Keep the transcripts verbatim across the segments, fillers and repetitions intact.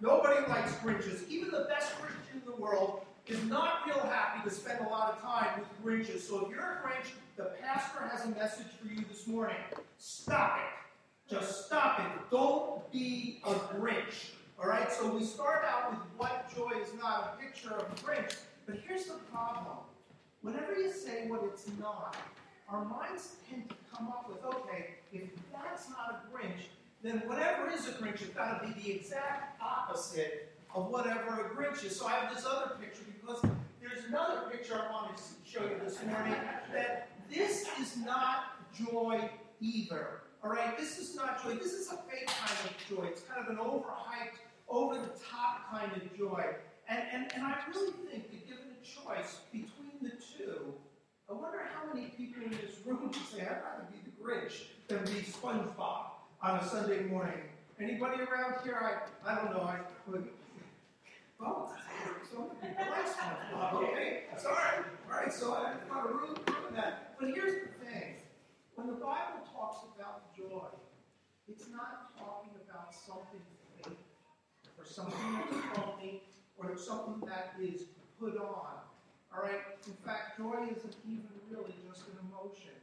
Nobody likes Grinches. Even the best Christian in the world is not real happy to spend a lot of time with Grinches. So if you're a Grinch, the pastor has a message for you this morning. Stop it. Just stop it. Don't be a Grinch. All right? So we start out with what joy is not, a picture of a Grinch. But here's the problem. Whenever you say what it's not, our minds tend to come up with, okay, if that's not a Grinch, then whatever is a Grinch has got to be the exact opposite of whatever a Grinch is. So I have this other picture because there's another picture I want to show you this morning that this is not joy either. All right, this is not joy. This is a fake kind of joy. It's kind of an overhyped, over-the-top kind of joy. And, and, and I really think that given a choice between the two, I wonder how many people in this room would say, I'd rather be the Grinch than be SpongeBob on a Sunday morning. Anybody around here? I I don't know. I would. Oh, some people like SpongeBob. Okay, that's all right. All right, so I've got a room for that. But here's the thing: when the Bible talks about joy, it's not talking about something fake or something that's phony or something that is put on. All right. In fact, joy isn't even really just an emotion.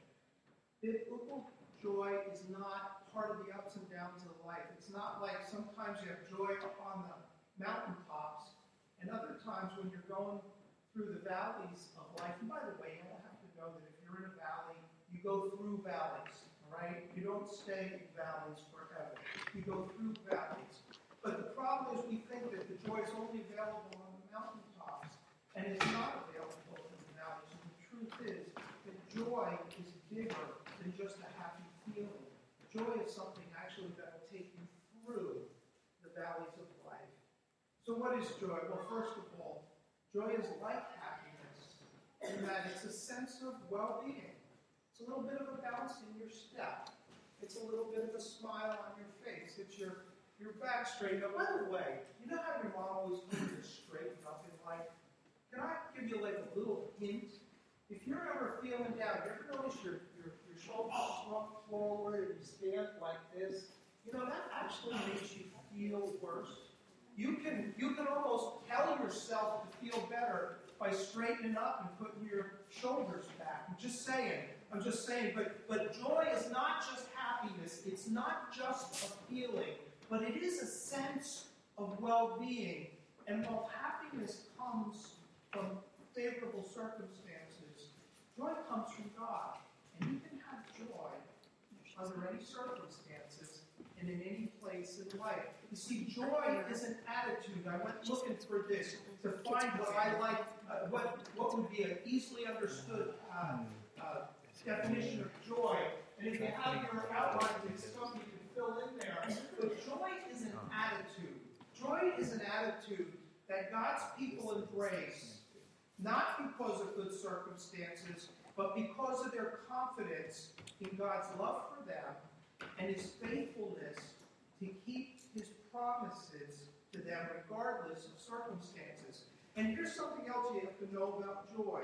Biblical joy is not part of the ups and downs of life. It's not like sometimes you have joy up on the mountaintops, and other times when you're going through the valleys of life. And by the way, you don't have to know that if you're in a valley, you go through valleys, all right? You don't stay in valleys forever. You go through valleys. But the problem is we think that the joy is only available on the mountaintops, and it's not available in the valleys. And the truth is that joy is bigger than just a happy feeling. Joy is something actually that will take you through the valleys of life. So what is joy? Well, first of all, joy is like happiness in that it's a sense of well-being. It's a little bit of a bounce in your step. It's a little bit of a smile on your face. It's your, your back straightened up. By the way, you know how your mom always told you to straighten up in life? Can I give you like a little hint? If you're ever feeling down, you ever notice your, your, your shoulders slump forward and you stand like this? You know, that actually makes you feel worse. You can you can almost tell yourself to feel better by straightening up and putting your shoulders back. I'm just saying. I'm just saying. But, but joy is not just happiness. It's not just a feeling. But it is a sense of well-being. And while happiness comes from favorable circumstances, joy comes from God. And you can have joy under any circumstances and in any place in life. You see, joy is an attitude. I went looking for this to find what I like, uh, what, what would be an easily understood uh, uh, definition of joy. And if you have your outline, there's something you can fill in there. But joy is an attitude. Joy is an attitude that God's people embrace, not because of good circumstances, but because of their confidence in God's love for them and His faithfulness to keep His promises to them regardless of circumstances. And here's something else you have to know about joy.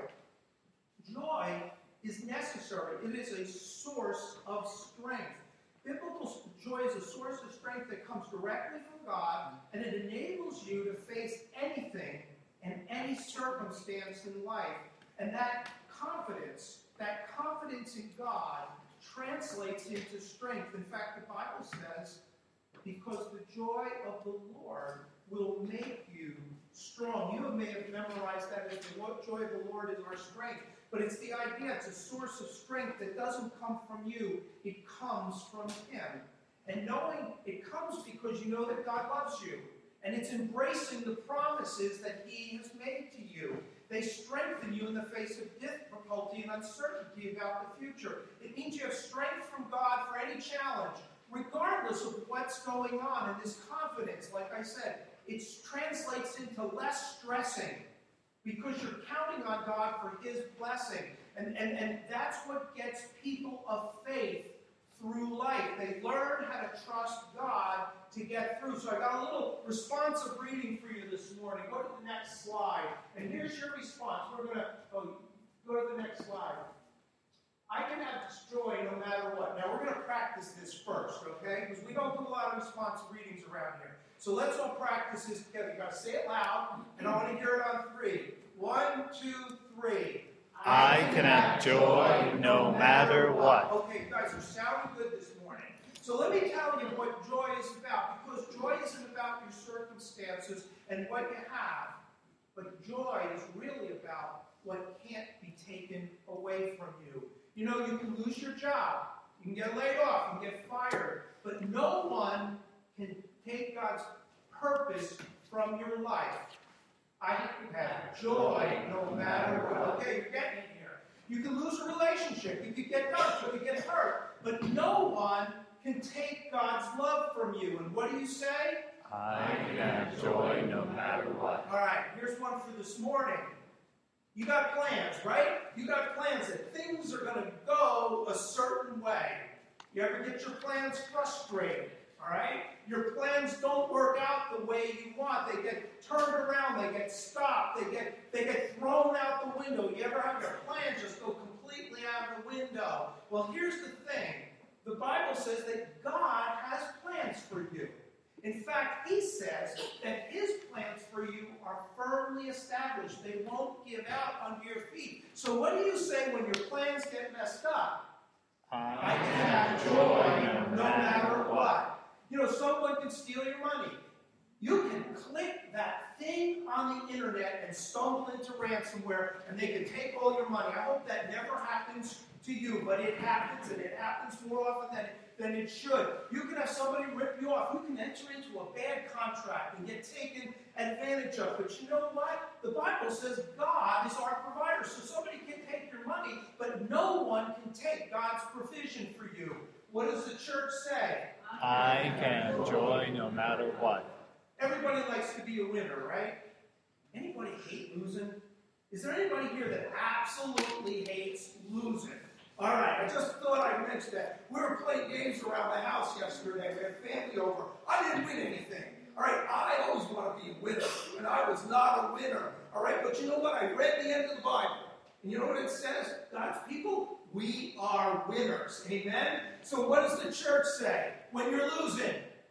Joy is necessary. It is a source of strength. Biblical joy is a source of strength that comes directly from God, and it enables you to face anything and any circumstance in life. And that confidence, that confidence in God translates into strength. In fact, the Bible says, because the joy of the Lord will make you strong. You may have memorized that as the joy of the Lord is our strength. But it's the idea, it's a source of strength that doesn't come from you. It comes from Him. And knowing it comes because you know that God loves you. And it's embracing the promises that He has made to you. They strengthen you in the face of difficulty and uncertainty about the future. It means you have strength from God for any challenge, regardless of what's going on. And this confidence, like I said, it translates into less stressing because you're counting on God for His blessing. And, and, and that's what gets people of faith through life. They learn how to trust God to get through. So I got a little responsive reading for you this morning. Go to the next slide. And here's your response. We're going to, oh, go to the next slide. I can have joy no matter what. Now, we're going to practice this first, okay? Because we don't do a lot of responsive readings around here. So let's all practice this together. You got to say it loud, and I want to hear it on three. One, two, three. I can have joy no matter what. Okay, you guys are sounding good this morning. So let me tell you what joy is about, because joy isn't about your circumstances and what you have, but joy is really about what can't be taken away from you. You know, you can lose your job, you can get laid off, you can get fired, but no one can take God's purpose from your life. I have joy no matter what. Okay, you're getting it here. You can lose a relationship, you could get hurt, you could get hurt, but no one can take God's love from you. And what do you say? I can have joy no matter what. All right, here's one for this morning. You got plans, right? You got plans that things are going to go a certain way. You ever get your plans frustrated? All right? Your plans don't work out the way you want. They get turned around. They get stopped. They get, they get thrown out the window. You ever have your plans just go completely out of the window? Well, here's the thing. The Bible says that God has plans for you. In fact, he says that his plans for you are firmly established. They won't give out under your feet. So what do you say when your plans get messed up? I can have joy no matter what. You know, someone can steal your money. You can click that thing on the internet and stumble into ransomware, and they can take all your money. I hope that never happens to you, but it happens, and it happens more often than, than it should. You can have somebody rip you off. You can enter into a bad contract and get taken advantage of. But you know what? The Bible says God is our provider, so somebody can take your money, but no one can take God's provision for you. What does the church say? I can have joy no matter what. Everybody likes to be a winner, right? Anybody hate losing? Is there anybody here that absolutely hates losing? All right, I just thought I'd mention that. We were playing games around the house yesterday. We had family over. I didn't win anything. All right, I always want to be a winner, and I was not a winner. All right, but you know what? I read the end of the Bible, and you know what it says? God's people, we are winners. Amen? So what does the church say when you're losing?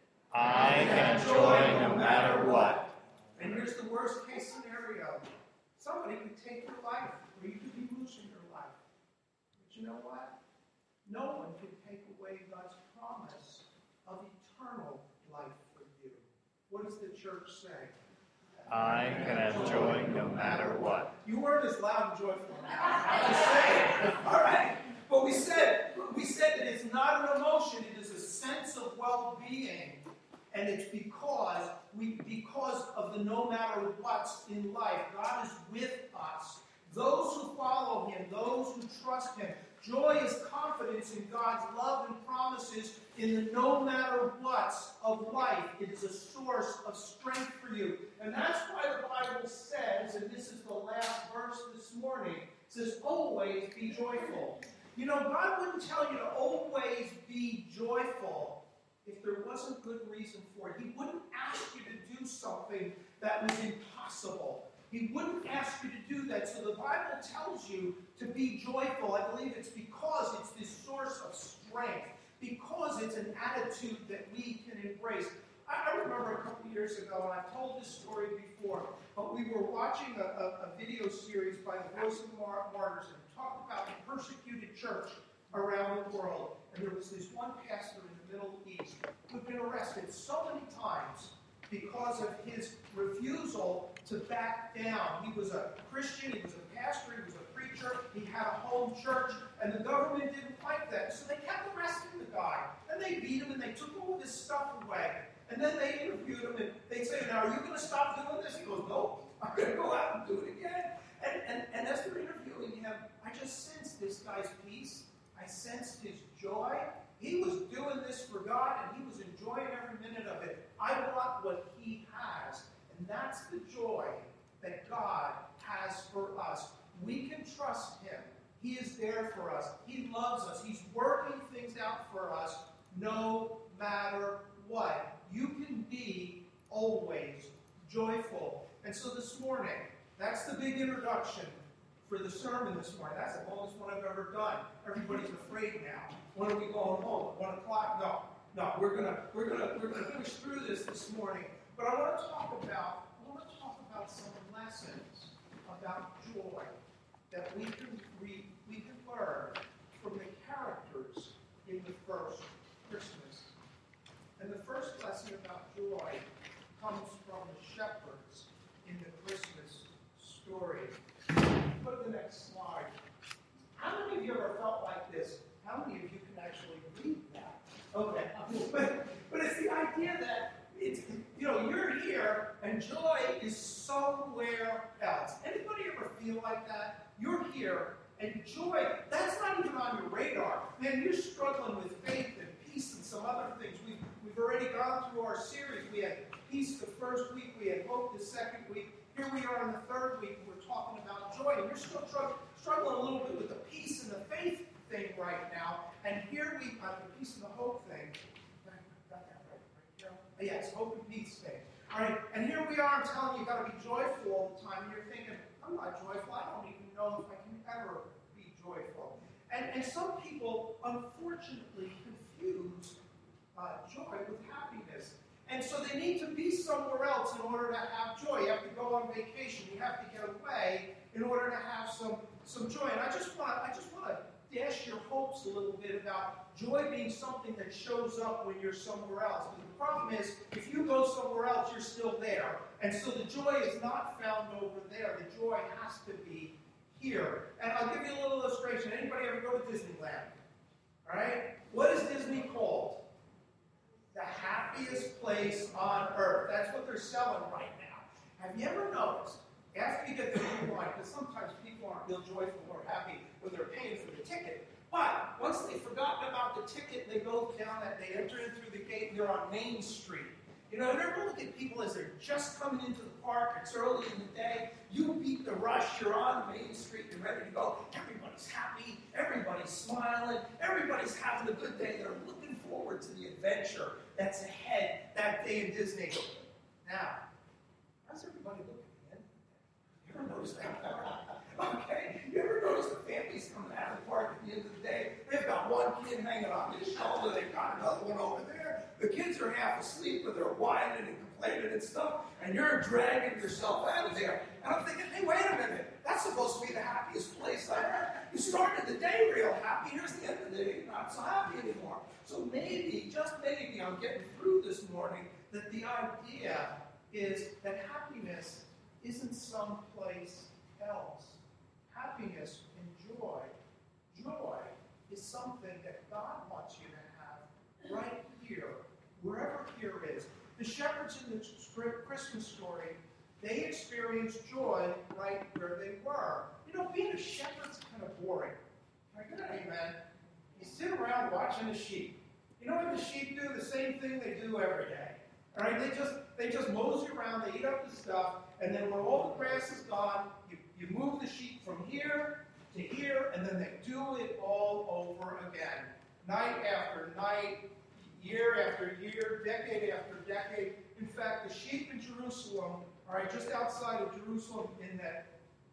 I can have joy no matter what. And here's the worst case scenario. Somebody could take your life, or you could be losing your life. But you know what? No one can take away God's promise of eternal life for you. What does the church say? I can have joy no matter what. You weren't as loud and joyful. I'm just saying. All right. But we said, we said that it's not an emotion, it is a sense of well-being. And it's because we, because of the no matter what's in life. God is with us. Those who follow him, those who trust him. Joy is confidence in God's love and promises in the no matter what's of life. It is a source of strength for you. And that's why the Bible says, and this is the last verse this morning, it says, always be joyful. You know, God wouldn't tell you to always be joyful if there wasn't good reason for it. He wouldn't ask you to do something that was impossible. He wouldn't ask you to do that. So the Bible tells you to be joyful. I believe it's because it's this source of strength, because it's an attitude that we can embrace. I, I remember a couple years ago, and I've told this story before, but we were watching a, a, a video series by the Voice of Mar- Martyrs, and talked about the persecuted church around the world. And there was this one pastor in the Middle East who'd been arrested so many times because of his refusal to back down. He was a Christian, he was a pastor, he was a preacher, he had a home church, and the government didn't like that. So they kept arresting the guy, and they beat him, and they took all of his stuff away. And then they interviewed him, and they'd say, now, are you going to stop doing this? He goes, no, I'm going to go out and do it again. And, and, and as they're interviewing him, I just sensed this guy's peace. I sensed his joy. He was doing this for God, and he was enjoying every minute of it. I want what he has. And that's the joy that God has for us. We can trust him. He is there for us. He loves us. He's working things out for us no matter what. You can be always joyful. And so this morning, that's the big introduction for the sermon this morning. That's the longest one I've ever done. Everybody's afraid now. When are we going home? One o'clock? No, no. We're gonna, we're gonna, we're gonna push through this this morning. But I want to talk about, I want to talk about some lessons about joy that we can read, we can learn from the characters in the first Christmas. And the first lesson about joy comes from the shepherds in the Christmas story. Go to the next slide. How many of you ever felt like this? How many of you can actually read that? Okay. But, but it's the idea that it's, you know, you're here and joy is somewhere else. Anybody ever feel like that? You're here and joy, that's not even on your radar. Man, you're struggling with faith and peace and some other things. We've, we've already gone through our series. We had peace the first week. We had hope the second week. Here we are in the third week. We're talking about joy. And you're still tr- struggling a little bit with the peace and the faith thing right now. And here we, uh, the peace and the hope thing. Got that right, right, Carol? Yes, hope and peace thing. All right, and here we are. I'm telling you, you've got to be joyful all the time. And you're thinking, I'm not joyful. I don't even know if I can ever be joyful. And, and some people, unfortunately, confuse uh, joy with happiness. And so they need to be somewhere else in order to have joy. You have to go on vacation. You have to get away in order to have some, some joy. And I just want I just want to dash your hopes a little bit about joy being something that shows up when you're somewhere else. But the problem is, if you go somewhere else, you're still there. And so the joy is not found over there. The joy has to be here. And I'll give you a little illustration. Anybody ever go to Disneyland? All right? What is Disney called? The happiest place on earth. That's what they're selling right now. Have you ever noticed, after you get through the line, because sometimes people aren't real joyful or happy when they're paying for the ticket, but once they've forgotten about the ticket, they go down that, they enter in through the gate, and they're on Main Street. You know, you ever look at people as they're just coming into the park, it's early in the day, you beat the rush, you're on Main Street, you're ready to go, everybody's happy, everybody's smiling, everybody's having a good day, they're looking forward to the adventure that's ahead that day in Disney. Now, how's everybody looking, man? You ever notice that? Okay, you ever notice the families coming out of the park at the end of the day? They've got one kid hanging on his shoulder, they've got another one over there. The kids are half asleep, but they're whining and complaining and stuff, and you're dragging yourself out of there. And I'm thinking, hey, wait a minute. That's supposed to be the happiest place on earth. You started the day real happy. Here's the end of the day. You're not so happy anymore. So maybe, just maybe, I'm getting through this morning that the idea is that happiness isn't someplace else. Happiness and joy, joy is something that God wants you to have right here, wherever here is. The shepherds in the Christmas story, they experienced joy right where they were. You know, being a shepherd's kind of boring. Can I get an amen? You sit around watching the sheep. You know what the sheep do? The same thing they do every day. All right, they just they just mosey around, they eat up the stuff, and then when all the grass is gone, you, you move the sheep from here to here, and then they do it all over again. Night after night, year after year, decade after decade. In fact, the sheep in Jerusalem, all right, just outside of Jerusalem, in that,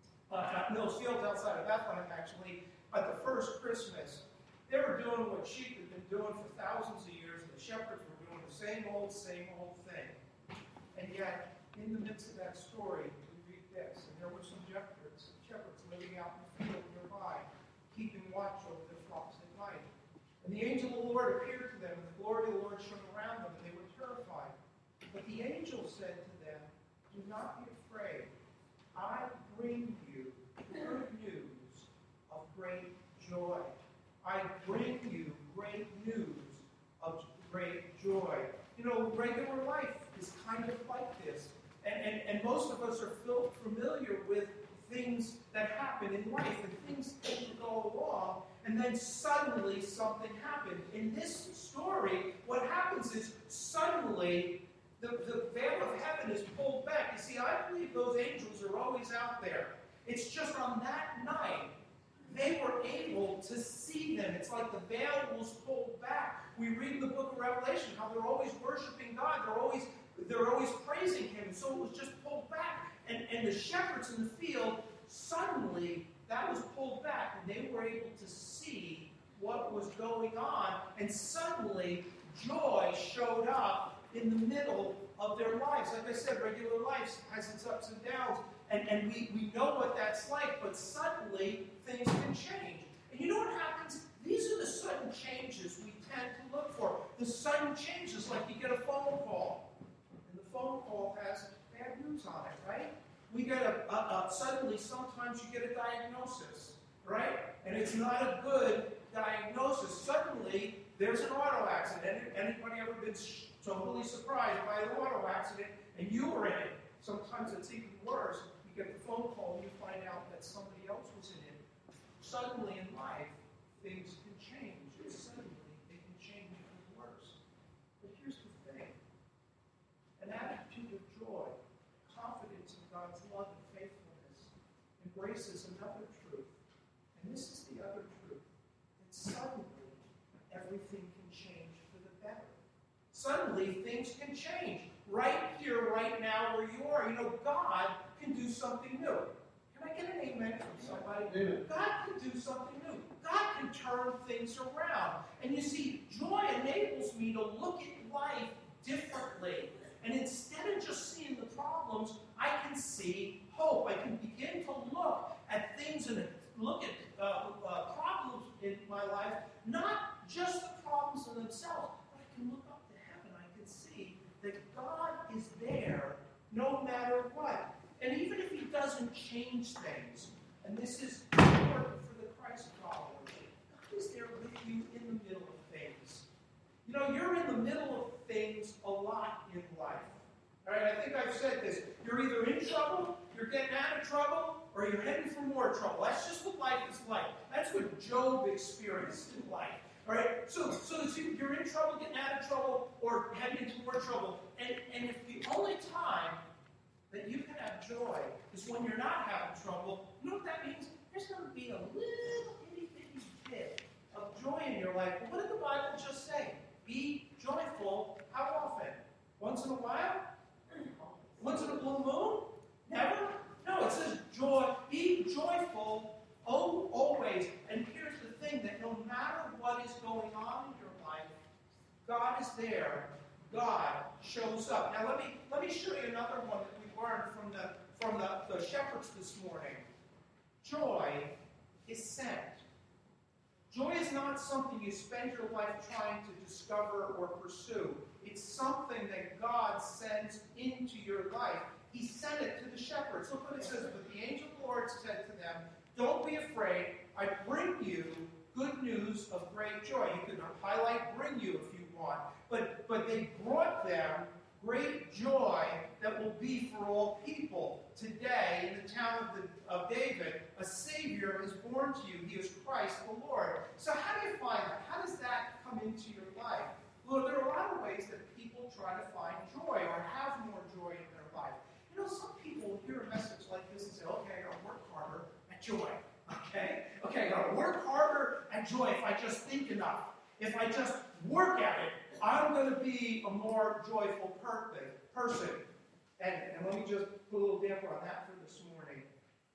uh, those fields outside of Bethlehem, actually, at the first Christmas, they were doing what sheep had been doing for thousands of years, and the shepherds were doing the same old, same old thing. And yet, in the midst of that story, we read this, and there were some shepherds, shepherds living out in the field nearby, keeping watch over their flocks at night. And the angel of the Lord appeared to them, and the glory of the Lord shone around them, and they were terrified. But the angel said to them, do not be afraid. I bring you good news of great joy. I bring you great news of great joy. You know, regular life is kind of like this. And, and, and most of us are filled, familiar with things that happen in life, and things tend to go along, and then suddenly something happened. In this story, what happens is suddenly the, the veil of heaven is pulled back. You see, I believe those angels are always out there. It's just on that night, they were able to see them. It's like the veil was pulled back. We read in the book of Revelation how they're always worshiping God. They're always, they're always praising Him. And so it was just pulled back. And, and the shepherds in the field, suddenly that was pulled back. And they were able to see what was going on. And suddenly joy showed up in the middle of their lives. Like I said, regular life has its ups and downs, and, and we, we know what that's like, but suddenly things can change. And you know what happens? These are the sudden changes we tend to look for. The sudden changes, like you get a phone call, and the phone call has bad news on it, right? We get a, a, a suddenly, sometimes you get a diagnosis, right? And it's not a good diagnosis. Suddenly, there's an auto accident. Anybody ever been totally surprised by an auto accident and you were in it? Sometimes it's even worse. You get the phone call and you find out that somebody else was in it. Suddenly in life, things can change. Suddenly, they can change for the worse. But here's the thing. An attitude of joy, confidence in God's love and faithfulness, embraces another truth. And this is the other truth. That suddenly, everything can change for the better. Suddenly, things can change. Right here, right now, where you are. You know, God can do something new. Can I get an amen from somebody? Amen. God can do something new. God can turn things around. And you see, joy enables me to look at life differently. And instead of just seeing the problems, I can see hope. I can begin to look at things and look at uh, uh, problems in my life, not just the problems in themselves, but I can look up to heaven. I can see that God is there no matter what. And even if he doesn't change things, and this is important for the Christ followers, God is there with you in the middle of things. You know, you're in the middle of things a lot in life. All right, I think I've said this. You're either in trouble, you're getting out of trouble, or you're heading for more trouble. That's just what life is like. That's what Job experienced in life. All right, so so you're in trouble, getting out of trouble, or heading into more trouble. And, and if the only time that you can have joy is when you're not having trouble, you know what that means? There's going to be a little itty bitty bit of joy in your life. But what did the Bible just say? Be joyful. How often? Once in a while? Once in a blue moon? Never? No, it says joy. Be joyful oh, always. And here's the thing, that no matter what is going on in your life, God is there. God shows up. Now let me let me show you another one that we learned from the from the, the shepherds this morning. Joy is sent. Joy is not something you spend your life trying to discover or pursue. It's something that God sends into your life. He sent it to the shepherds. Look what it says. But the angel of the Lord said to them, "Don't be afraid. I bring you good news of great joy." You can highlight "bring you" if you want. But, but they brought them great joy that will be for all people. Today, in the town of, the, of David, a Savior is born to you. He is Christ the Lord. So how do you find that? How does that come into your life? Well, there are a lot of ways that people try to find joy or have more joy in their life. You know, some people hear a message like this and say, okay, I got to work harder at joy. Okay? Okay, I got to work harder at joy if I just think enough. If I just work at it, I'm going to be a more joyful person. And, and let me just put a little damper on that for this morning.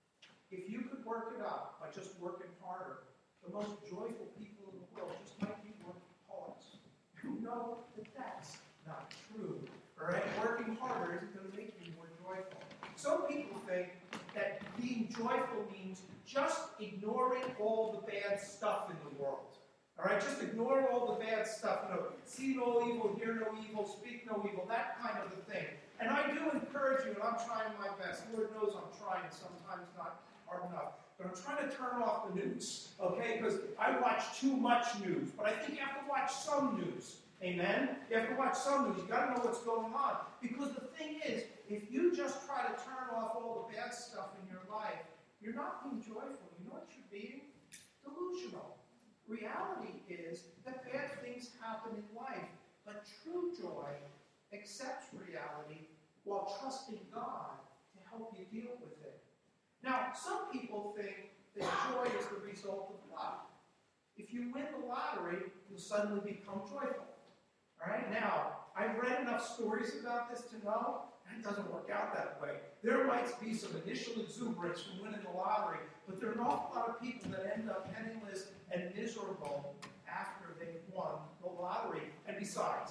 If you could work it up by just working harder, the most joyful people in the world just might be workaholics. You know that that's not true. All right? Working harder isn't going to make you more joyful. Some people think that being joyful means just ignoring all the bad stuff in the world. All right, just ignore all the bad stuff. You know, see no evil, hear no evil, speak no evil, that kind of a thing. And I do encourage you, and I'm trying my best. Lord knows I'm trying, sometimes not hard enough. But I'm trying to turn off the news, okay? Because I watch too much news. But I think you have to watch some news. Amen? You have to watch some news. You've got to know what's going on. Because the thing is, if you just try to turn off all the bad stuff in your life, you're not being joyful. You know what you're being? Delusional. Reality is that bad things happen in life, but true joy accepts reality while trusting God to help you deal with it. Now, some people think that joy is the result of luck. If you win the lottery, you'll suddenly become joyful. All right? Now, I've read enough stories about this to know it doesn't work out that way. There might be some initial exuberance from winning the lottery, but there are an awful lot of people that end up penniless and miserable after they've won the lottery. And besides,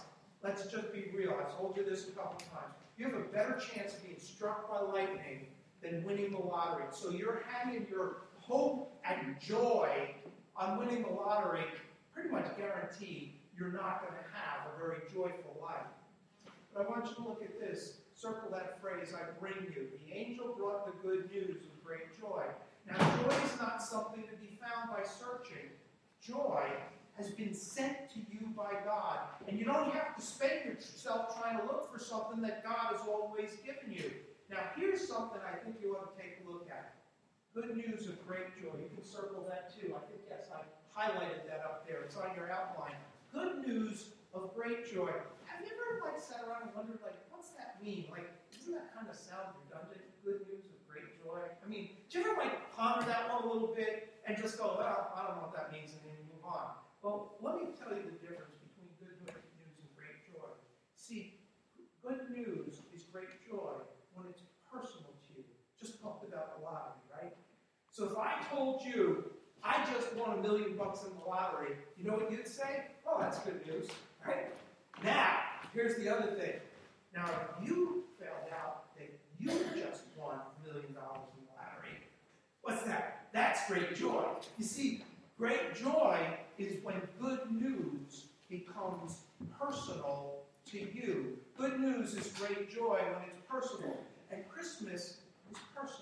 let's just be real. I've told you this a couple times. You have a better chance of being struck by lightning than winning the lottery. So you're hanging your hope and joy on winning the lottery, pretty much guaranteed you're not going to have a very joyful life. But I want you to look at this. Circle that phrase, I bring you. The angel brought the good news with great joy. Now, joy is not something to be found by searching. Joy has been sent to you by God. And you don't have to spend yourself trying to look for something that God has always given you. Now, here's something I think you ought to take a look at. Good news of great joy. You can circle that too. I think, yes, I highlighted that up there. It's on your outline. Good news of great joy. Have you ever, like, sat around and wondered, like, what's that mean? Like, doesn't that kind of sound redundant? Good news of great joy? I mean, do you ever, like, ponder that one a little bit and just go, well, I don't know what that means, and then move on? Well, let me tell you the difference between good news and great joy. See, good news is great joy when it's personal to you. Just talked about the lottery, right? So if I told you, I just won a million bucks in the lottery, you know what you'd say? Oh, that's good news, right? Now, here's the other thing. Now, if you found out that you just won a million dollars in the lottery, what's that? That's great joy. You see, great joy is when good news becomes personal to you. Good news is great joy when it's personal. And Christmas is personal.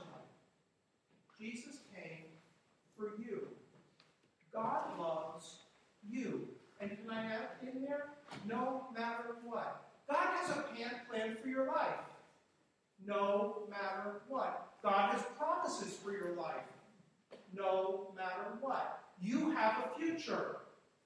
Jesus came for you. God loves you. And can I add in there? No matter what. God has a plan for your life. No matter what. God has promises for your life. No matter what. You have a future.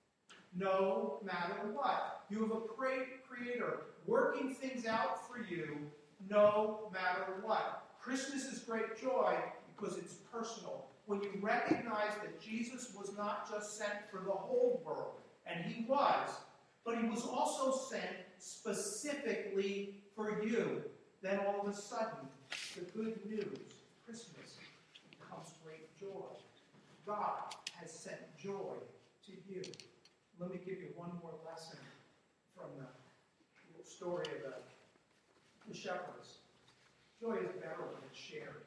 No matter what. You have a great creator working things out for you no matter what. Christmas is great joy because it's personal. When you recognize that Jesus was not just sent for the whole world, and he was, but he was also sent specifically for you, then all of a sudden, the good news, Christmas, becomes great joy. God has sent joy to you. Let me give you one more lesson from the story of the, the shepherds. Joy is better when it's shared.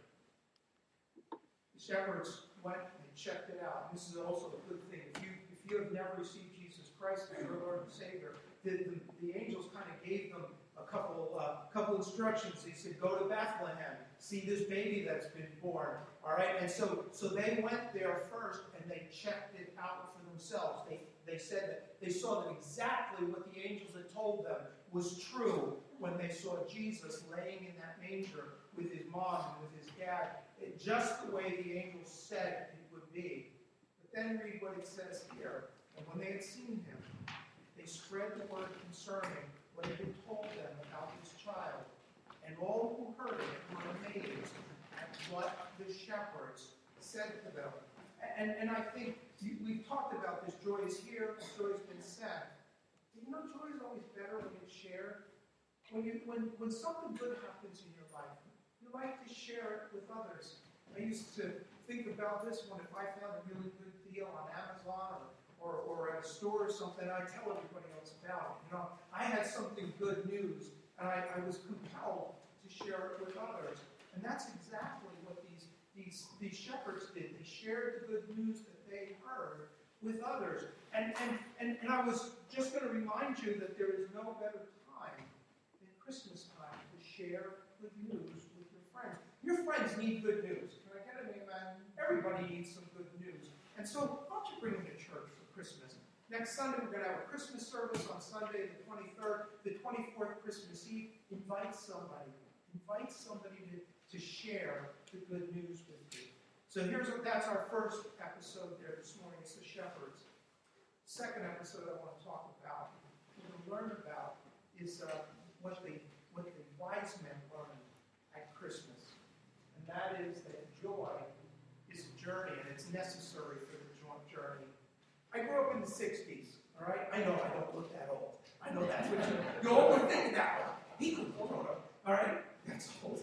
The shepherds went and checked it out. This is also a good thing. If you if you have never received Jesus Christ as your Lord and Savior, the, the, the angels kind of gave them a couple uh, couple instructions. They said, go to Bethlehem, see this baby that's been born. All right, and so so they went there first and they checked it out for themselves. They they said that they saw that exactly what the angels had told them was true when they saw Jesus laying in that manger with his mom and with his dad, it, just the way the angels said it would be. But then read what it says here. And when they had seen him, they spread the word concerning what had been told them about this child. And all who heard it were amazed at what the shepherds said to them. And, and I think we've talked about this. Joy is here, joy has been said. You know, joy is always better when it's shared. When, you, when, when something good happens in your life, you like to share it with others. I used to think about this one. If I found a really good deal on Amazon or, or, or at a store or something, I'd tell everybody else about it. You know, I had something good news, and I, I was compelled to share it with others. And that's exactly what these, these, these shepherds did. They shared the good news that they heard with others. And, and, and, and I was just going to remind you that there is no better time than Christmas time to share good news with your friends. Your friends need good news. Can I get an amen? Everybody needs some good news. And so, why don't you bring them to church for Christmas? Next Sunday, we're going to have a Christmas service on Sunday, the twenty-third, the twenty-fourth, Christmas Eve. Invite somebody. Invite somebody to, to share the good news with you. So here's what, that's our first episode there this morning. It's the shepherds. Second episode I want to talk about, what we learn about, is uh, what the what the wise men learned at Christmas, and that is that joy is a journey, and it's necessary for the journey. I grew up in the sixties. All right, I know I don't look that old. I know that's what you you all were thinking that. He could have grown up. All right, that's old.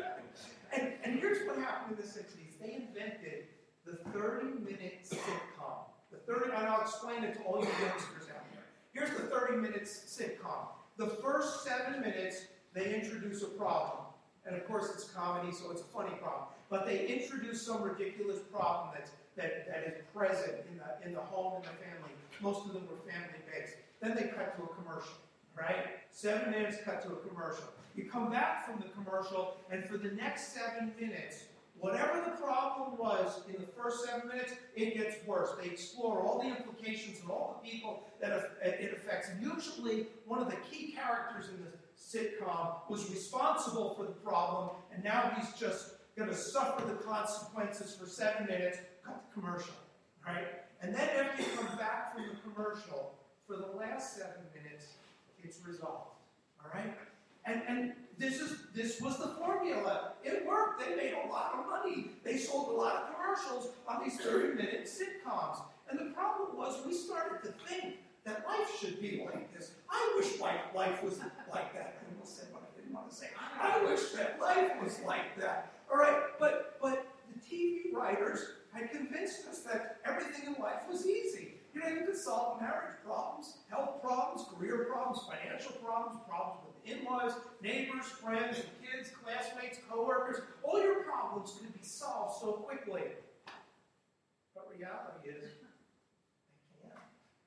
and and here's what happened in the sixties. They invented the thirty-minute sitcom. The thirty, and I'll explain it to all you youngsters out there. Here's the thirty minutes sitcom. The first seven minutes, they introduce a problem. And of course, it's comedy, so it's a funny problem. But they introduce some ridiculous problem that's, that, that is present in the, in the home and the family. Most of them were family-based. Then they cut to a commercial, right? Seven minutes, cut to a commercial. You come back from the commercial, and for the next seven minutes, whatever the problem was in the first seven minutes, it gets worse. They explore all the implications and all the people that it affects. And usually, one of the key characters in the sitcom was responsible for the problem, and now he's just going to suffer the consequences for seven minutes, cut the commercial, right? And then after you come back from the commercial, for the last seven minutes, it's resolved, all right? And, and this is this was the formula. It worked. They made a lot of money. They sold a lot of commercials on these thirty-minute sitcoms. And the problem was we started to think that life should be like this. I wish life, life was like that. I almost said what I didn't want to say. I wish that life was like that. All right, but but the T V writers had convinced us that everything in life was easy. You know, you could solve marriage problems, health problems, career problems, financial problems, problems with in-laws, neighbors, friends, kids, classmates, coworkers. All your problems could be solved so quickly. But reality is, they can't.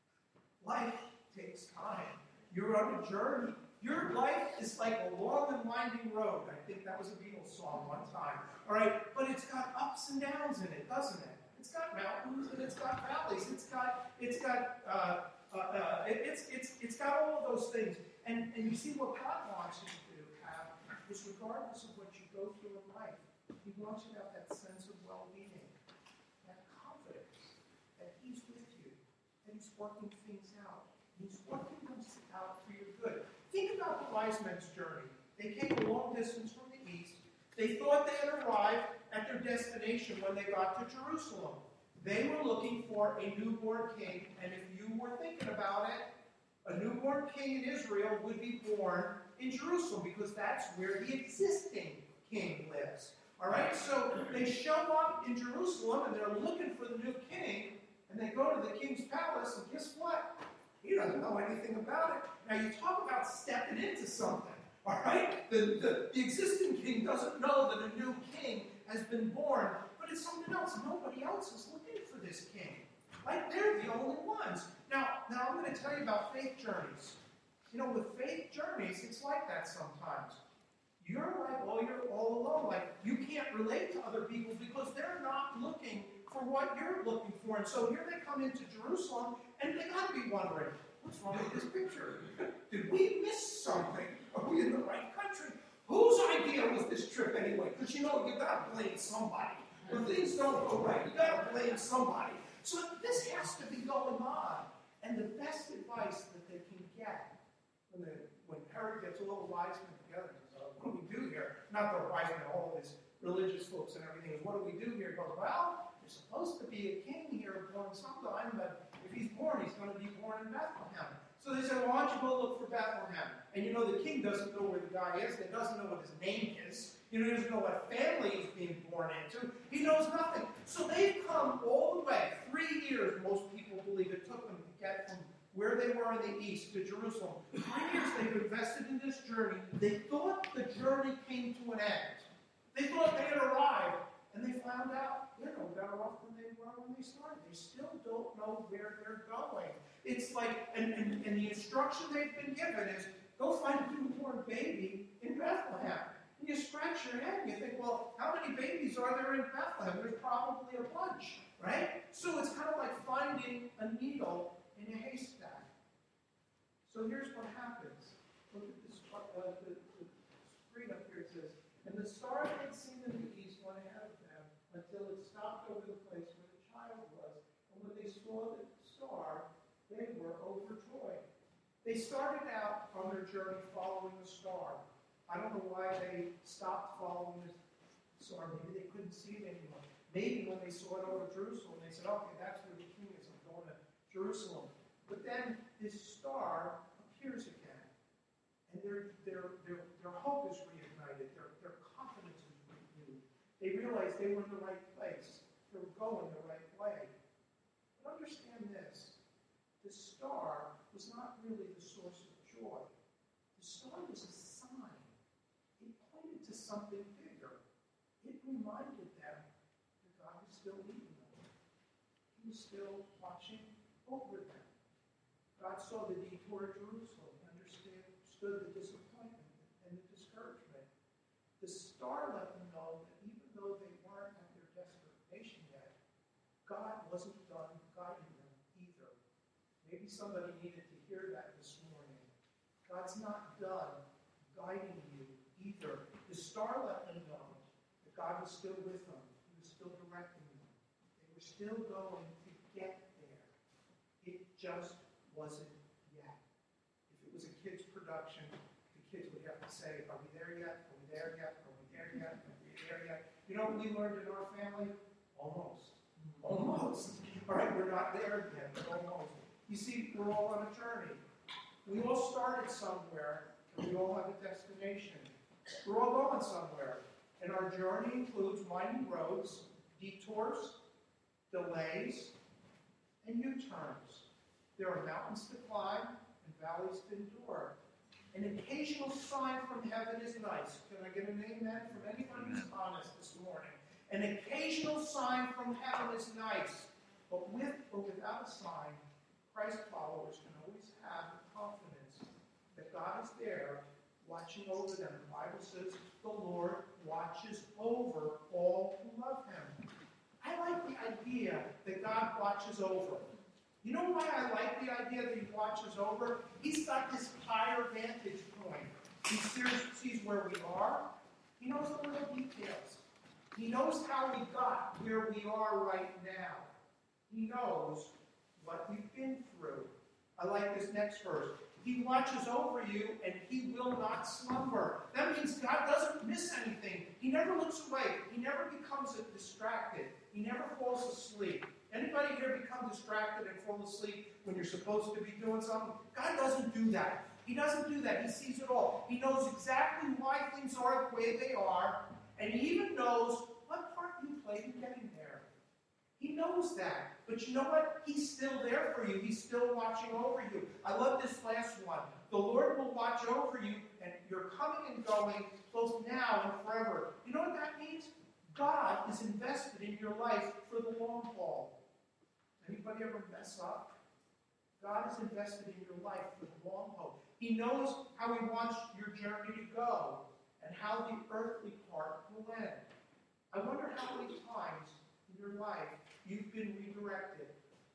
Life takes time. You're on a journey. Your life is like a long and winding road. I think that was a Beatles song one time. All right, but it's got ups and downs in it, doesn't it? It's got mountains and it's got valleys. It's got it's got uh, uh, uh, it, it's it's it's got all of those things. And and you see what God wants you to do have is regardless of what you go through in life, He wants you to have that sense of well-being, that confidence that He's with you, that He's working things out. He's working things out for your good. Think about the wise men's journey. They came a long distance from the east. They thought they had arrived at their destination when they got to Jerusalem. They were looking for a newborn king, and if you were thinking about it, a newborn king in Israel would be born in Jerusalem because that's where the existing king lives. All right, so they show up in Jerusalem and they're looking for the new king, and they go to the king's palace, and guess what? He doesn't know anything about it. Now, you talk about stepping into something. All right? The, the, the existing king doesn't know that a new king has been born, but it's something else. Nobody else is looking for this king. Like, they're the only ones. Now, now I'm going to tell you about faith journeys. You know, with faith journeys, it's like that sometimes. You're like, oh, you're all alone. Like, you can't relate to other people because they're not looking for what you're looking for. And so here they come into Jerusalem, and they got to be wondering, what's wrong with this picture? Did we miss something? Are we in the right country? Whose idea was this trip anyway? Because you know, you got to blame somebody. When things don't go right, you got to blame somebody. So this has to be going on. And the best advice that they can get when, the, when Herod gets all the wise men together, he says, oh, what do we do here? Not the wise men, all of his religious folks and everything. What do we do here? He goes, well, there's supposed to be a king here born sometime, but if he's born, he's going to be born in Bethlehem. So they said, well, why don't you go look for Bethlehem? And you know, the king doesn't know where the guy is. He doesn't know what his name is. You know, he doesn't know what family he's being born into. He knows nothing. So they've come all the way. Three years, most people believe it took them to get from where they were in the east to Jerusalem. Three years they've invested in this journey. They thought the journey came to an end. They thought they had arrived. And they found out they're no better off than they were when they started. They still don't know where they're going. It's like, and, and, and the instruction they've been given is, go find a newborn baby in Bethlehem. And you scratch your head and you think, well, how many babies are there in Bethlehem? There's probably a bunch, right? So it's kind of like finding a needle in a haystack. So here's what happens. Look at this, uh, the, the screen up here. It says, and the star they had seen in the east went ahead of them until it stopped over the place where the child was. And when they saw the star, they were overjoyed. They started out on their journey following the star. I don't know why they stopped following the star. Maybe they couldn't see it anymore. Maybe when they saw it over Jerusalem, they said, okay, that's where the king is. I'm going to Jerusalem. But then this star appears again. And their, their, their, their hope is reignited. Their, their confidence is renewed. They realized they were in the right place. They were going the right way. But understand this. The star was not really the source of joy. star was a sign. It pointed to something bigger. It reminded them that God was still leading them. He was still watching over them. God saw the detour of Jerusalem. He understood the disappointment and the discouragement. The star let them know that even though they weren't at their destination yet, God wasn't done guiding them either. Maybe somebody needed to hear that this morning. God's not done guiding you either. The star let them know that God was still with them. He was still directing them. They were still going to get there. It just wasn't yet. If it was a kid's production, the kids would have to say, are we there yet? Are we there yet? Are we there yet? Are we there yet? You know what we learned in our family? Almost. Almost. All right, we're not there yet, but almost. You see, we're all on a journey. We all started somewhere, and we all have a destination. We're all going somewhere. And our journey includes winding roads, detours, delays, and U-turns. There are mountains to climb and valleys to endure. An occasional sign from heaven is nice. Can I get an amen from anybody who's honest this morning? An occasional sign from heaven is nice. But with or without a sign, Christ followers can always have the confidence that God is there watching over them. The Bible says the Lord watches over all who love him. I like the idea that God watches over. You know why I like the idea that he watches over? He's got this higher vantage point. He sees where we are. He knows the little details. He knows how we got where we are right now. He knows what we've been through. I like this next verse. He watches over you and he will not slumber. That means God doesn't miss anything. He never looks away. He never becomes distracted. He never falls asleep. Anybody here become distracted and fall asleep when you're supposed to be doing something? God doesn't do that. He doesn't do that. He sees it all. He knows exactly why things are the way they are, and he even knows what part you played in getting there. He knows that. But you know what? He's still there for you. He's still watching over you. I love this last one. The Lord will watch over you, and you're coming and going both now and forever. You know what that means? God is invested in your life for the long haul. Anybody ever mess up? God is invested in your life for the long haul. He knows how he wants your journey to go and how the earthly part will end. I wonder how many times in your life you've been redirected.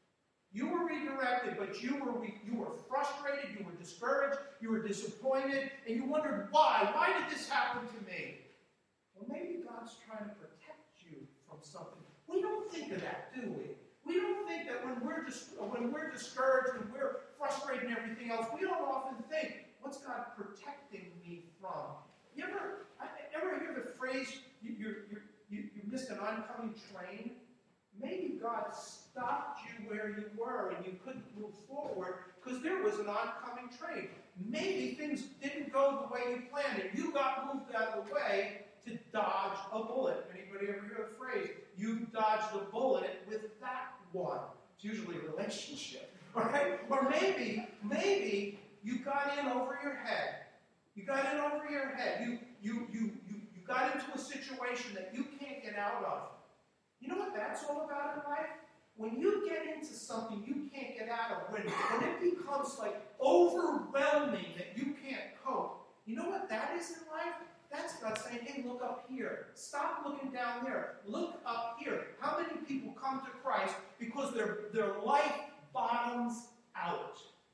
You were redirected, but you were re- you were frustrated, you were discouraged, you were disappointed, and you wondered why. Why did this happen to me? Well, maybe God's trying to protect you from something. We don't think of that, do we? We don't think that when we're dis- when we're discouraged and we're frustrated and everything else, we don't often think, what's God protecting me from? You ever, ever hear the phrase, you, you, you, you missed an oncoming train? Maybe God stopped you where you were and you couldn't move forward because there was an oncoming train. Maybe things didn't go the way you planned and you got moved out of the way to dodge a bullet. Anybody ever hear the phrase, you dodged a bullet with that one? It's usually a relationship, all right? Or maybe, maybe you got in over your head. You got in over your head. You, you, you, you, you got into a situation that you can't get out of. You know what that's all about in life? When you get into something you can't get out of, when, when it becomes like overwhelming that you can't cope, you know what that is in life? That's God saying, hey, look up here. Stop looking down there. Look up here. How many people come to Christ because their, their life bottoms out?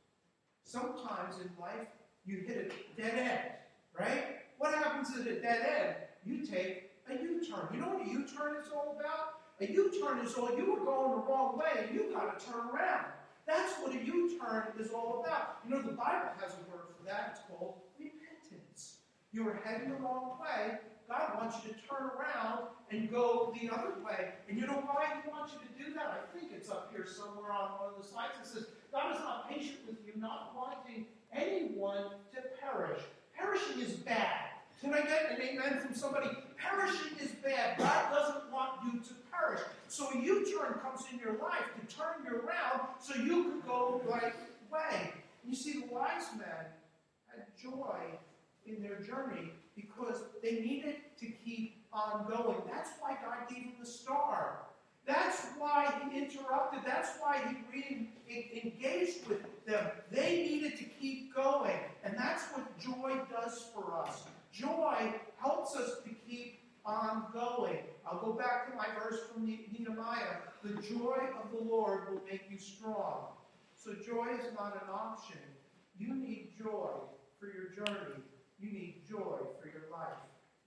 Sometimes in life, you hit a dead end, right? What happens at a dead end? You take a U-turn. You know what a U-turn is all about? A U-turn is all, you were going the wrong way and you got to turn around. That's what a U-turn is all about. You know, the Bible has a word for that. It's called repentance. You were heading the wrong way. God wants you to turn around and go the other way. And you know why he wants you to do that? I think it's up here somewhere on one of the slides. It says, God is not patient with you, not wanting anyone to perish. Perishing is bad. Can I get an amen from somebody? Perishing is bad. God doesn't want you to perish. So a U-turn comes in your life to turn you around so you can go the right way. And you see, the wise men had joy in their journey because they needed to keep on going. That's why God gave them the star. That's why he interrupted. That's why he re-engaged with them. They needed to keep going. And that's what joy does for us. Joy helps us to keep on going. I'll go back to my verse from Nehemiah. The joy of the Lord will make you strong. So joy is not an option. You need joy for your journey. You need joy for your life.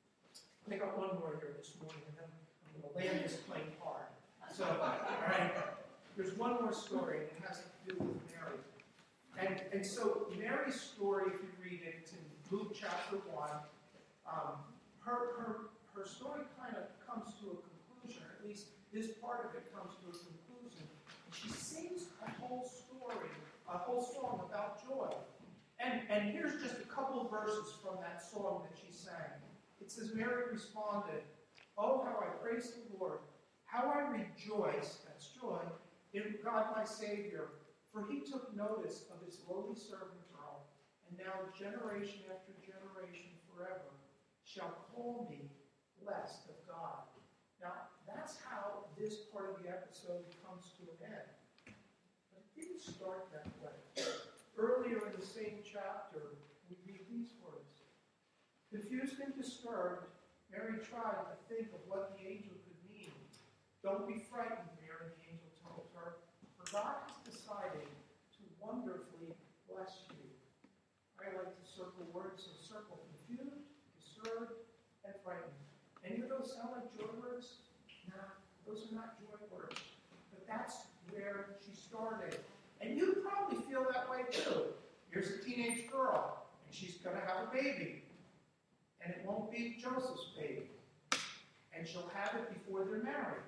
I got one more here this morning, and then I'm going to land this plane hard. So, all right, there's one more story, and it has to do with Mary. And, and so Mary's story, if you read it, it's in Luke chapter one. Um, her, her, her story kind of comes to a conclusion, or at least this part of it comes to a conclusion. She sings a whole story, a whole song about joy. And, and here's just a couple of verses from that song that she sang. It says, Mary responded, "Oh, how I praise the Lord. How I rejoice," that's joy, "in God my Savior, for he took notice of his lowly servant girl, and now generation after generation forever shall call me blessed of God." Now, that's how this part of the episode comes to an end. But it didn't start that way. Earlier in the same chapter, we read these words. Confused and disturbed, Mary tried to think of what the angel could mean. "Don't be frightened, Mary," the angel told her, "for God has decided to wonderfully bless you." I like to circle words, so circle confused, disturbed, and frightened. Any of those sound like joy words? Nah, those are not joy words. But that's where she started. And you probably feel that way too. Here's a teenage girl, and she's going to have a baby. And it won't be Joseph's baby. And she'll have it before they're married.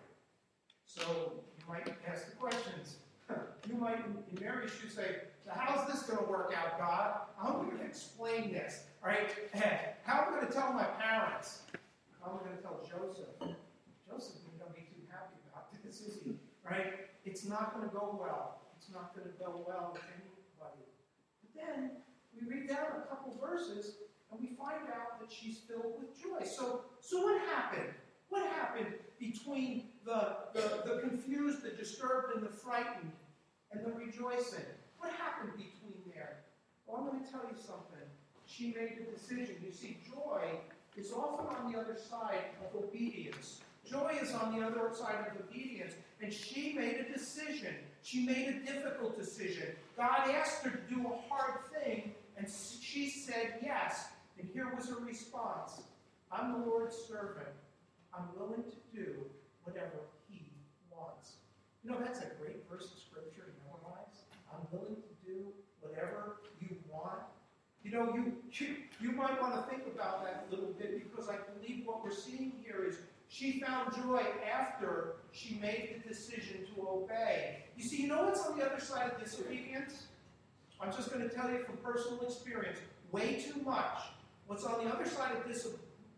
So you might ask the questions. You might, in Mary's shoes, say, "So how's this going to work out, God? How am I going to explain this? All right? How am I going to tell my parents? How am I going to tell Joseph?" Joseph isn't going to be too happy about this, is he? Right? It's not going to go well. It's not going to go well with anybody. But then we read down a couple verses, and we find out that she's filled with joy. So, so what happened? What happened between the, the, the confused, the disturbed, and the frightened, and the rejoicing? What happened between there? Well, I'm going to tell you something. She made a decision. You see, joy is often on the other side of obedience. Joy is on the other side of obedience. And she made a decision. She made a difficult decision. God asked her to do a hard thing, and she said yes. And here was her response. "I'm the Lord's servant. I'm willing to do whatever he wants." You know, that's a great verse of Scripture to memorize. I'm willing to do whatever you want. You know, you, you, you might want to think about that a little bit, because I believe what we're seeing here is she found joy after she made the decision to obey. You see, you know what's on the other side of disobedience? I'm just going to tell you from personal experience. Way too much. What's on the other side of disobedience?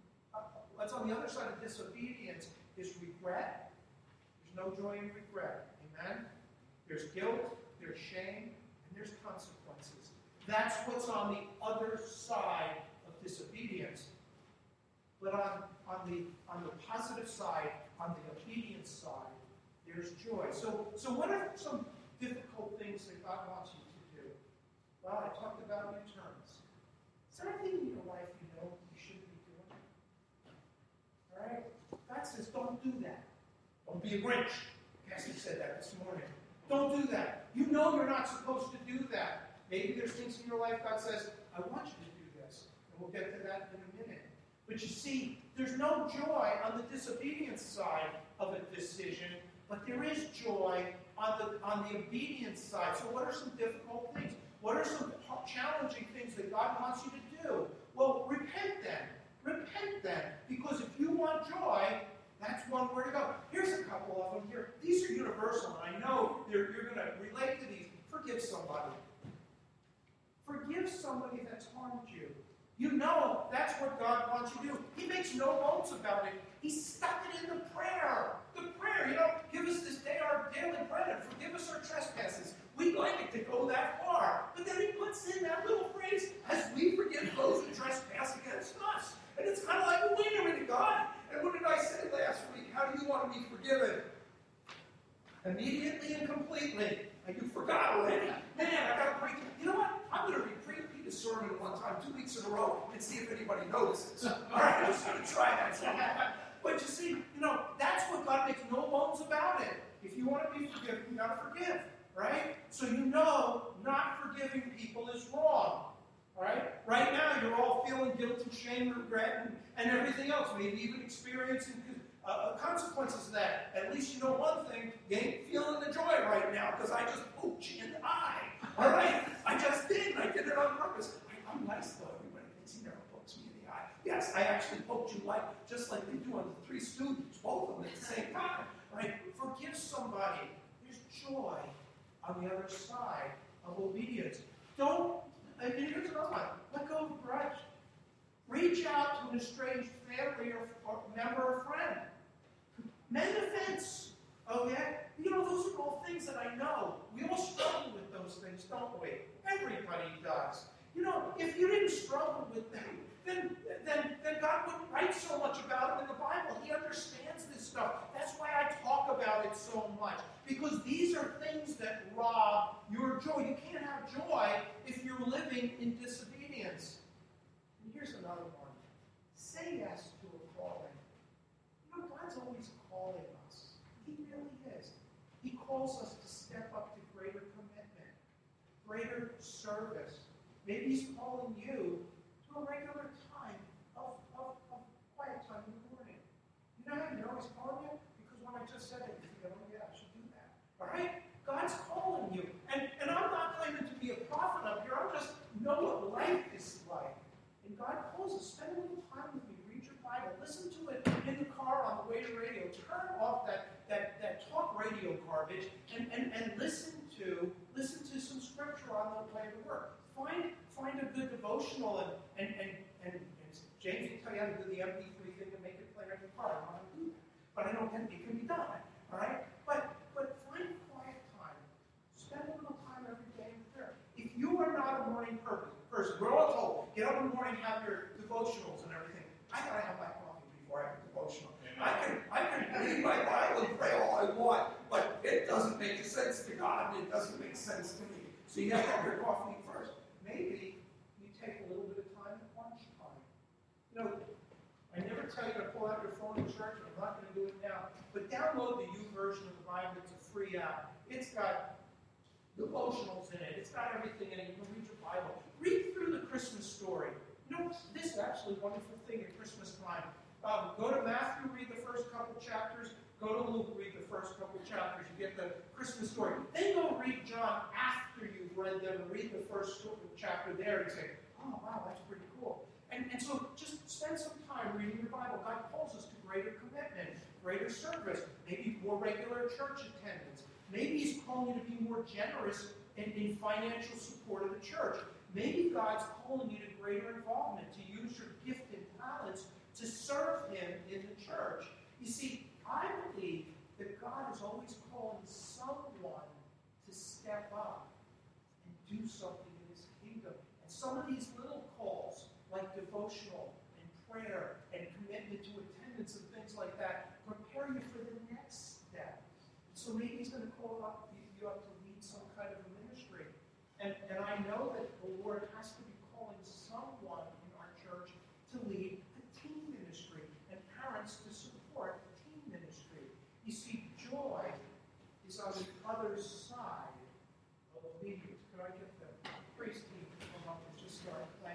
What's on the other side of disobedience is regret. There's no joy in regret. Amen? There's guilt, there's shame, and there's consequences. That's what's on the other side of disobedience. But on, on, the, on the positive side, on the obedience side, there's joy. So, so what are some difficult things that God wants you to do? Well, I talked about U-turns. Is there anything in your life you know you shouldn't be doing? All right? God says, don't do that. Don't be a Grinch. Pastor said that this morning. Don't do that. You know you're not supposed to do that. Maybe there's things in your life God says, I want you to do this. And we'll get to that in a minute. But you see, there's no joy on the disobedience side of a decision, but there is joy on the, on the obedience side. So what are some difficult things? What are some challenging things that God wants you to do? Well, repent then. Repent then. Because if you want joy, that's one where to go. Here's a couple of them here. These are universal, and I know you're, you're going to relate to these. Forgive somebody. Forgive somebody that's harmed you. You know that's what God wants you to do. He makes no bones about it. He stuck it in the prayer. The prayer, you know, give us this day our daily bread and forgive us our trespasses. We'd like it to go that far. But then he puts in that little phrase, as we forgive those who trespass you want to be forgiven? Immediately and completely. And you forgot already. Man, I got to break it. You know what? I'm going to repeat Peter's sermon one time, two weeks in a row, and see if anybody notices. All right, I'm just going to try that. But you see, you know, that's what God makes no bones about it. If you want to be forgiven, you got to forgive, right? So you know not forgiving people is wrong. All right? Right now, you're all feeling guilt and shame, regret, and, and everything else. Maybe even experiencing uh, consequences of that. At least you know one thing. You ain't feeling the joy right now because I just poked you in the eye. All right? I just did, and I did it on purpose. I, I'm nice, though. Everybody thinks he never pokes me in the eye. Yes, I actually poked you like just like they do on the Three Stooges, both of them at the same time. Right? Forgive somebody. There's joy on the other side of obedience. Don't. And here's another one. Let go of a grudge. Reach out to an estranged family or, or member or friend. Mend offense. Oh, yeah? You know, those are all things that I know. We all struggle with those things, don't we? Everybody does. You know, if you didn't struggle with them, then, then, then God wouldn't write so much about them in the Bible. He understands this stuff. That's why I talk about it so much. Because these are things that rob your joy. You can't have joy if you're living in disobedience. And here's another one. Say yes to a calling. You know, God's always calling us. He really is. He calls us to step up to greater commitment, greater service. Maybe He's calling you to a regular time of, of, of quiet time in the morning. You know how you know He's calling you? Because when I just said it, you think, oh yeah, I should do that. All right? God's calling you. And, and I'm not claiming to be a prophet up here. I just know what life is like. And God calls us. Spend a little time with me. Read your Bible. Listen to it in the car on the way to radio. Turn off that, that, that talk radio garbage and, and, and listen to listen to some scripture on the way to work. Find find a good devotional and and, and, and, and James will tell you how to do the M P three thing and make it play in your car. I don't know how to do that. But I know it can be done. All right? But but find quiet time. Spend a little time every day in prayer. If you are not a morning person, we're all told, get up in the morning, have your devotionals and everything. I gotta have my coffee before I have a devotional. I can I can read my Bible and pray all I want, but it doesn't make sense to God and it doesn't make sense to me. So you have to have your coffee first. Maybe you take a little bit of time at lunchtime. You know, I never tell you to pull out your phone in church, and I'm not going to do it now. But download the U version of the Bible. It's a free app. It's got devotionals in it. It's got everything in it. You can read your Bible. Read through the Christmas story. You know, this is actually a wonderful thing at Christmas time. Um, go to Matthew, read the first couple chapters. Go to Luke, read the first couple chapters. You get the Christmas story. Then go read John after you've read them. Read the first chapter there and say, oh, wow, that's pretty cool. And, and so just spend some time reading your Bible. God calls us to greater commitment, greater service, maybe more regular church attendance. Maybe He's calling you to be more generous in, in financial support of the church. Maybe God's calling you to greater involvement, to use your gift and talents to serve Him in the church. You see, I believe that God is always calling someone to step up and do something in His kingdom. And some of these little calls, like devotional and prayer and commitment to attendance and things like that, prepare you for the next step. So maybe He's going to call up you up to lead some kind of a ministry. And, and I know that the Lord has to be calling someone in our church to lead a team ministry and parents to support team ministry. You see, joy is on the other side of obedience. Could I get the praise team to come up and just start playing?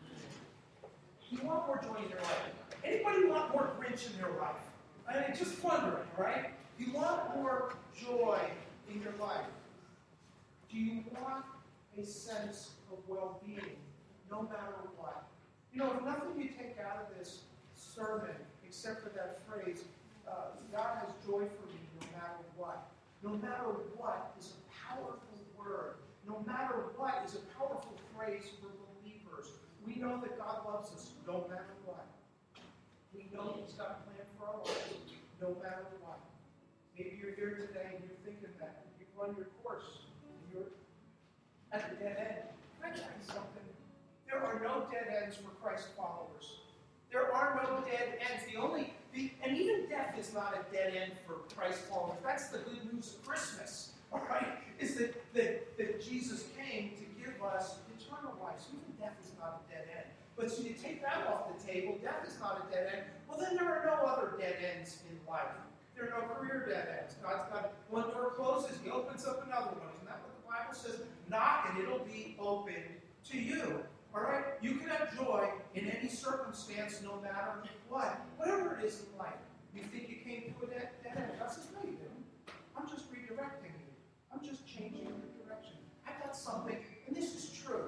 You want more joy in your life? Anybody want more Grinch in their life? I mean, just wondering, right? You want more joy in your life? Do you want a sense of well-being, no matter what? You know, if nothing you take out of this sermon, except for that phrase, uh, God has joy for me no matter what. No matter what is a powerful word. No matter what is a powerful phrase for believers. We know that God loves us no matter what. We know He's got a plan for our lives no matter what. Maybe you're here today and you're thinking that. You've run your course. You're at the dead end. Can I tell you something? There are no dead ends for Christ followers. There are no dead ends. The only, the, and even death is is not a dead end for Christ followers. That's the good news of Christmas, all right? Is that, that, that Jesus came to give us eternal life. So even death is not a dead end. But so you take that off the table, death is not a dead end. Well, then there are no other dead ends in life. There are no career dead ends. God's got one door closes, he opens up another one. Isn't that what the Bible says? Knock and it'll be opened to you. All right? You can have joy in any circumstance, no matter what. Whatever it is in life. You think you came to a dead, dead end. God says, no, you didn't. I'm just redirecting you. I'm just changing your direction. I got something, and this is true.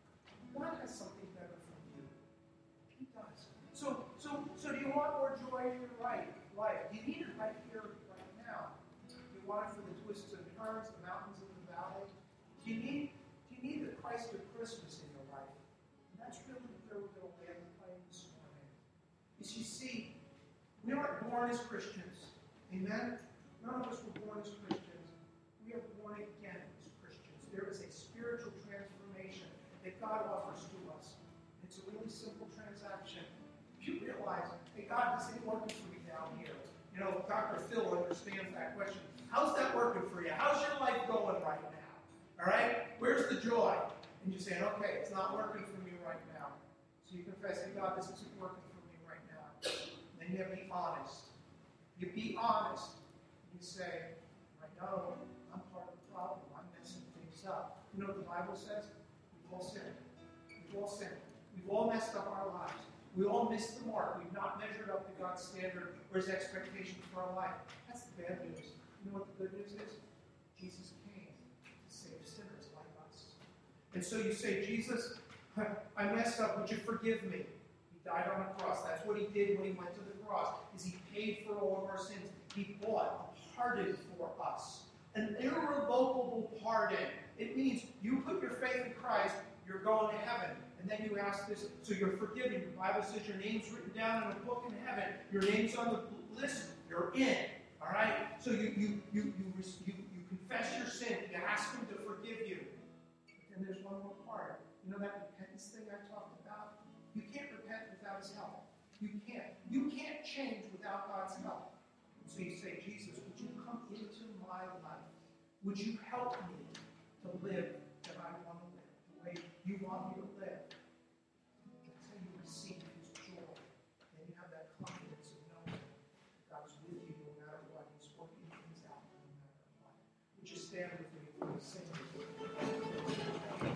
God has something better for you. He does. So, so, so do you want more joy in your life? life? Do you need it right here, right now? Do you want it for the twists and turns, the mountains and the valley? Do you need, do you need the Christ of Christmas in your life? And that's really where we're going to land the plane this morning. Is you see, we aren't born as Christians. Amen? None of us were born as Christians. We are born again as Christians. There is a spiritual transformation that God offers to us. It's a really simple transaction. If you realize, hey, God, this ain't working for me down here. You know, Doctor Phil understands that question. How's that working for you? How's your life going right now? All right? Where's the joy? And you're saying, okay, it's not working for me right now. So you confess, hey, God, this isn't working for me right now. Then you have to be honest. You be honest. You say, I know I'm part of the problem. I'm messing things up. You know what the Bible says? We've all sinned. We've all sinned. We've all messed up our lives. We all missed the mark. We've not measured up to God's standard or his expectations for our life. That's the bad news. You know what the good news is? Jesus came to save sinners like us. And so you say, Jesus, I messed up. Would you forgive me? He died on the cross. That's what he did when he went to the cross, is he paid for all of our sins. He bought a pardon for us. An irrevocable pardon. It means you put your faith in Christ, you're going to heaven. And then you ask this, so you're forgiven. The Bible says your name's written down in a book in heaven. Your name's on the list. You're in. All right? So you you you you you, you confess your sin. You ask him to forgive you. But then there's one more part. You know that repentance thing I talked about? You can't repent without his help. You can't. You can't change without God's help. And so you say, Jesus, would you come into my life? Would you help me to live that I want to live, the way you want me to live? That's how you receive his joy. Then you have that confidence of knowing that God is with you no matter what. He's working things out no matter what. Would you stand with